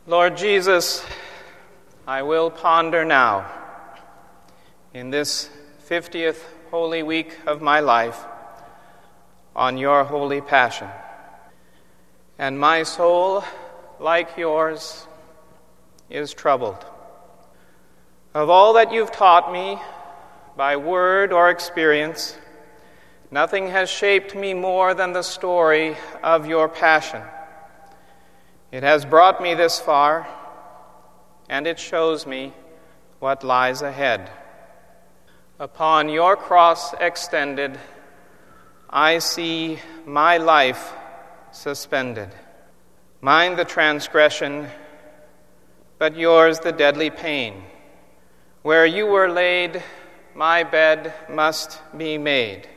Lord Jesus, I will ponder now, in this 50th Holy Week of my life, on your holy passion. And my soul, like yours, is troubled. Of all that you've taught me, by word or experience, nothing has shaped me more than the story of your passion. It has brought me this far, and it shows me what lies ahead. Upon your cross extended, I see my life suspended. Mine the transgression, but yours the deadly pain. Where you were laid, my bed must be made.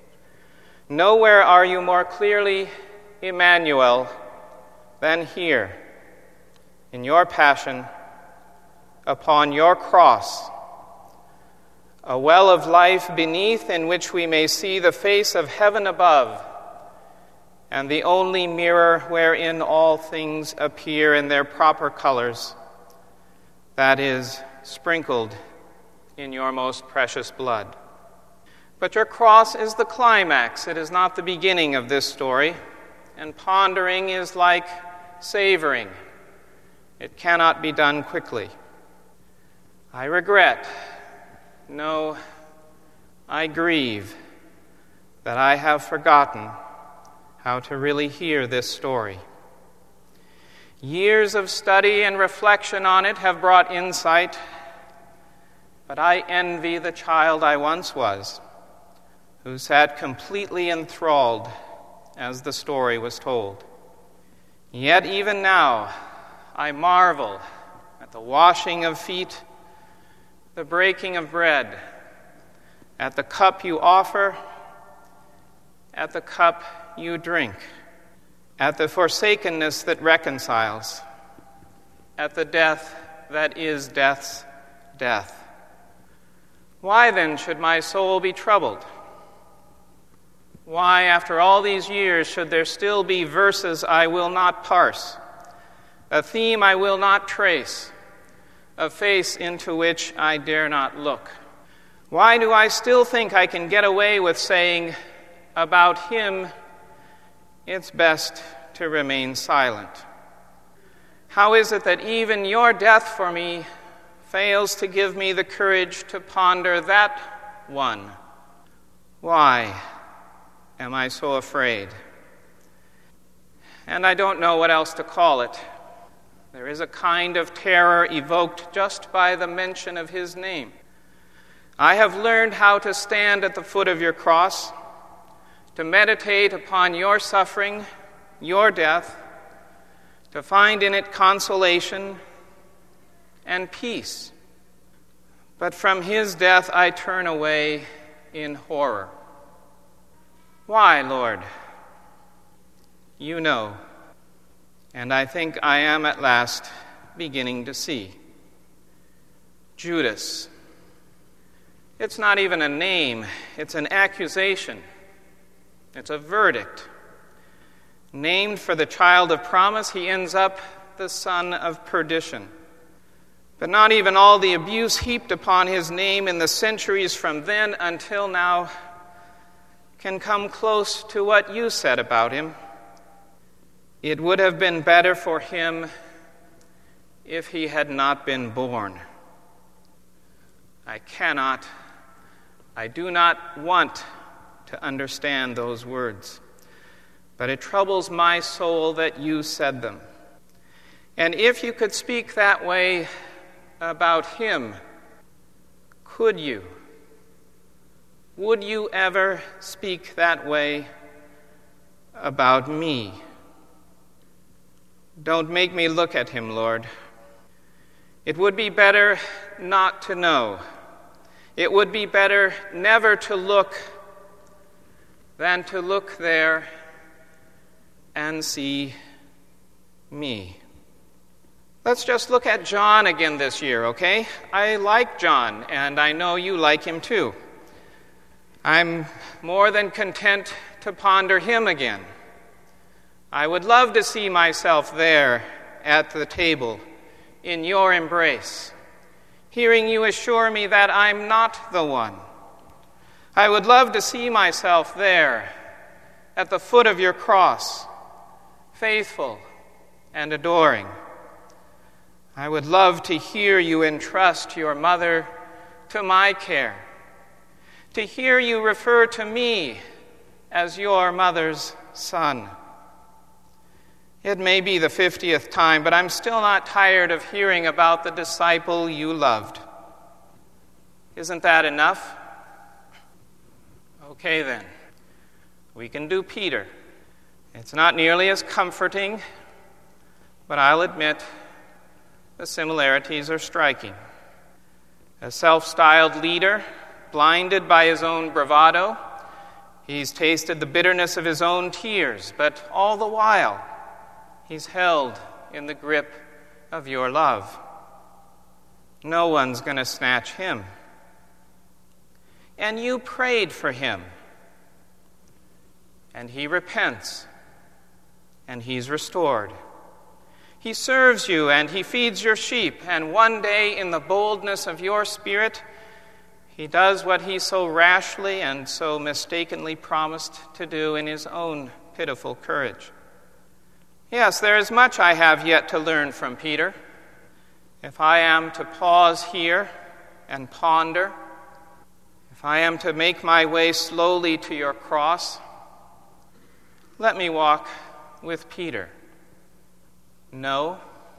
Nowhere are you more clearly Emmanuel than here, in your passion, upon your cross, a well of life beneath in which we may see the face of heaven above, and the only mirror wherein all things appear in their proper colors, that is, sprinkled in your most precious blood. But your cross is the climax. It is not the beginning of this story, and pondering is like savoring. It cannot be done quickly. I regret, no, I grieve that I have forgotten how to really hear this story. Years of study and reflection on it have brought insight, but I envy the child I once was, who sat completely enthralled as the story was told. Yet even now, I marvel at the washing of feet, the breaking of bread, at the cup you offer, at the cup you drink, at the forsakenness that reconciles, at the death that is death's death. Why then should my soul be troubled? Why, after all these years, should there still be verses I will not parse, a theme I will not trace, a face into which I dare not look? Why do I still think I can get away with saying, about him, it's best to remain silent? How is it that even your death for me fails to give me the courage to ponder that one? Why am I so afraid? And I don't know what else to call it. There is a kind of terror evoked just by the mention of his name. I have learned how to stand at the foot of your cross, to meditate upon your suffering, your death, to find in it consolation and peace. But from his death I turn away in horror. Why, Lord? You know, and I think I am at last beginning to see. Judas. It's not even a name, it's an accusation. It's a verdict. Named for the child of promise, he ends up the son of perdition. But not even all the abuse heaped upon his name in the centuries from then until now can come close to what you said about him. It would have been better for him if he had not been born. I do not want to understand those words, but it troubles my soul that you said them. And if you could speak that way about him, could you? Would you ever speak that way about me? Don't make me look at him, Lord. It would be better not to know. It would be better never to look than to look there and see me. Let's just look at John again this year, okay? I like John, and I know you like him too. I'm more than content to ponder him again. I would love to see myself there at the table in your embrace, hearing you assure me that I'm not the one. I would love to see myself there at the foot of your cross, faithful and adoring. I would love to hear you entrust your mother to my care, to hear you refer to me as your mother's son. It may be the 50th time, but I'm still not tired of hearing about the disciple you loved. Isn't that enough? Okay then, we can do Peter. It's not nearly as comforting, but I'll admit the similarities are striking. A self-styled leader, blinded by his own bravado, he's tasted the bitterness of his own tears, but all the while, he's held in the grip of your love. No one's going to snatch him. And you prayed for him. And he repents. And he's restored. He serves you and he feeds your sheep. And one day, in the boldness of your spirit, he does what he so rashly and so mistakenly promised to do in his own pitiful courage. Yes, there is much I have yet to learn from Peter. If I am to pause here and ponder, if I am to make my way slowly to your cross, let me walk with Peter. No?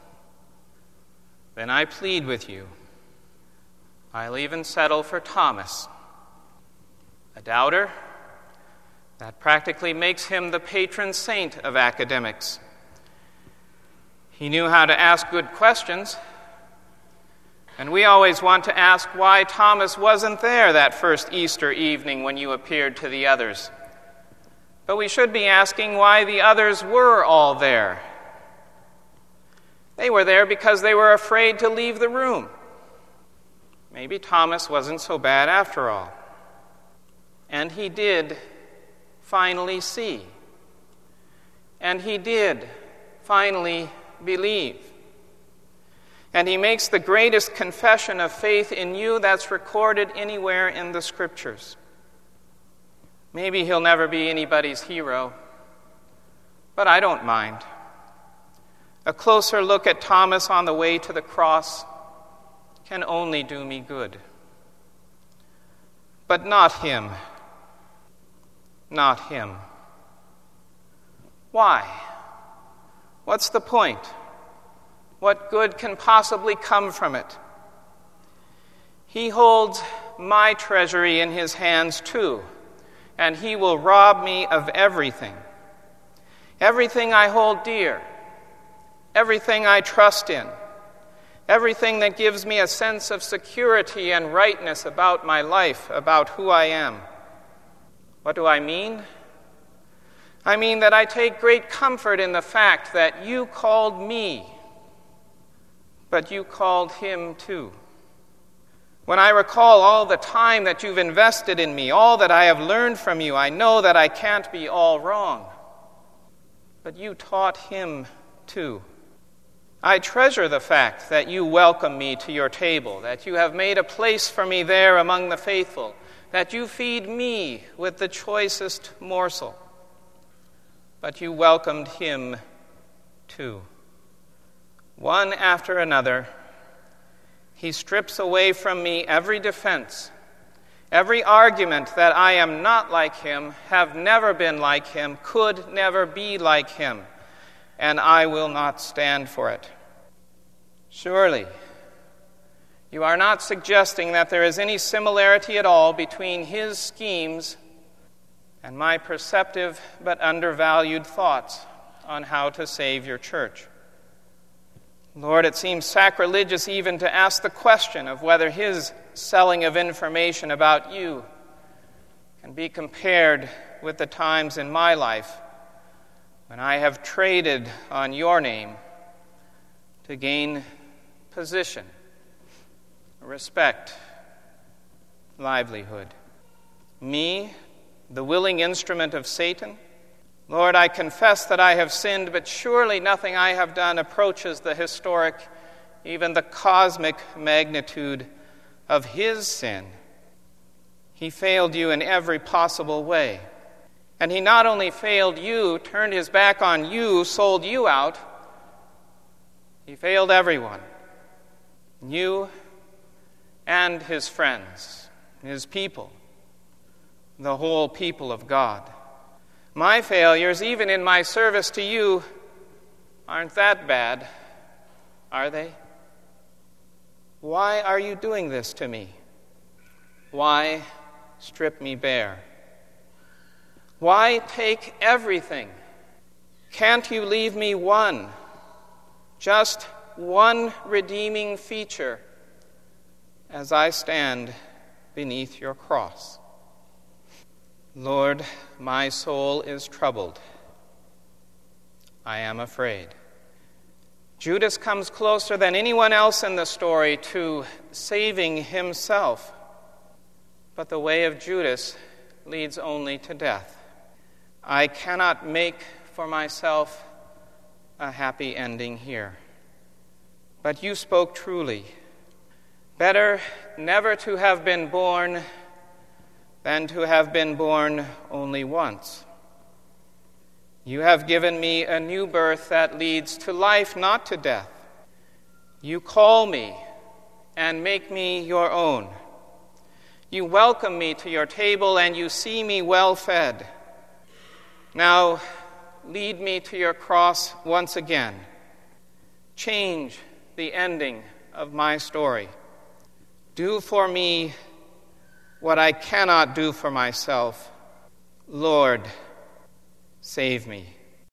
Then I plead with you. I'll even settle for Thomas, a doubter. That practically makes him the patron saint of academics. He knew how to ask good questions, and we always want to ask why Thomas wasn't there that first Easter evening when you appeared to the others. But we should be asking why the others were all there. They were there because they were afraid to leave the room. Maybe Thomas wasn't so bad after all. And he did finally see. And he did finally believe. And he makes the greatest confession of faith in you that's recorded anywhere in the Scriptures. Maybe he'll never be anybody's hero, but I don't mind. A closer look at Thomas on the way to the cross can only do me good. But not him. Not him. Why? What's the point? What good can possibly come from it? He holds my treasury in his hands too, and he will rob me of everything. Everything I hold dear, everything I trust in, everything that gives me a sense of security and rightness about my life, about who I am. What do I mean? I mean that I take great comfort in the fact that you called me, but you called him too. When I recall all the time that you've invested in me, all that I have learned from you, I know that I can't be all wrong. But you taught him too. I treasure the fact that you welcome me to your table, that you have made a place for me there among the faithful, that you feed me with the choicest morsel. But you welcomed him too. One after another, he strips away from me every defense, every argument that I am not like him, have never been like him, could never be like him, and I will not stand for it. Surely, you are not suggesting that there is any similarity at all between his schemes and my perceptive but undervalued thoughts on how to save your church. Lord, it seems sacrilegious even to ask the question of whether his selling of information about you can be compared with the times in my life when I have traded on your name to gain position, respect, livelihood. Me, the willing instrument of Satan, Lord, I confess that I have sinned, but surely nothing I have done approaches the historic, even the cosmic magnitude of his sin. He failed you in every possible way. And he not only failed you, turned his back on you, sold you out, he failed everyone. You and his friends, his people, the whole people of God. My failures, even in my service to you, aren't that bad, are they? Why are you doing this to me? Why strip me bare? Why take everything? Can't you leave me one, just one redeeming feature as I stand beneath your cross? Lord, my soul is troubled. I am afraid. Judas comes closer than anyone else in the story to saving himself. But the way of Judas leads only to death. I cannot make for myself a happy ending here. But you spoke truly. Better never to have been born than to have been born only once. You have given me a new birth that leads to life, not to death. You call me and make me your own. You welcome me to your table and you see me well fed. Now lead me to your cross once again. Change the ending of my story. Do for me what I cannot do for myself. Lord, save me.